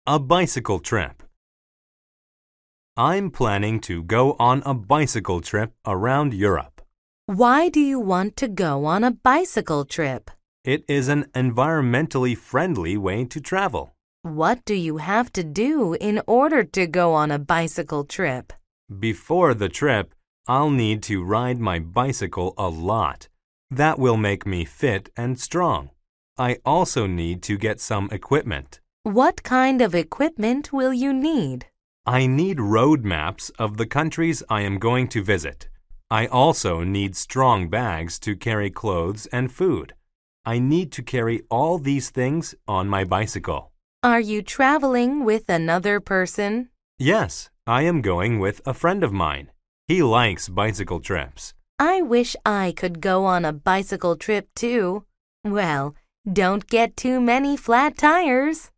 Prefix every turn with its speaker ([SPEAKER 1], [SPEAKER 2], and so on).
[SPEAKER 1] A bicycle trip. I'm planning to go on a bicycle trip around Europe.
[SPEAKER 2] Why do you want to go on a bicycle trip?
[SPEAKER 1] It is an environmentally friendly way to travel.
[SPEAKER 2] What do you have to do in order to go on a bicycle trip?
[SPEAKER 1] Before the trip, I'll need to ride my bicycle a lot. That will make me fit and strong. I also need to get some equipment.
[SPEAKER 2] What kind of equipment will you need?
[SPEAKER 1] I need road maps of the countries I am going to visit. I also need strong bags to carry clothes and food. I need to carry all these things on my bicycle.
[SPEAKER 2] Are you traveling with another person?
[SPEAKER 1] Yes, I am going with a friend of mine. He likes bicycle trips.
[SPEAKER 2] I wish I could go on a bicycle trip too. Well, don't get too many flat tires.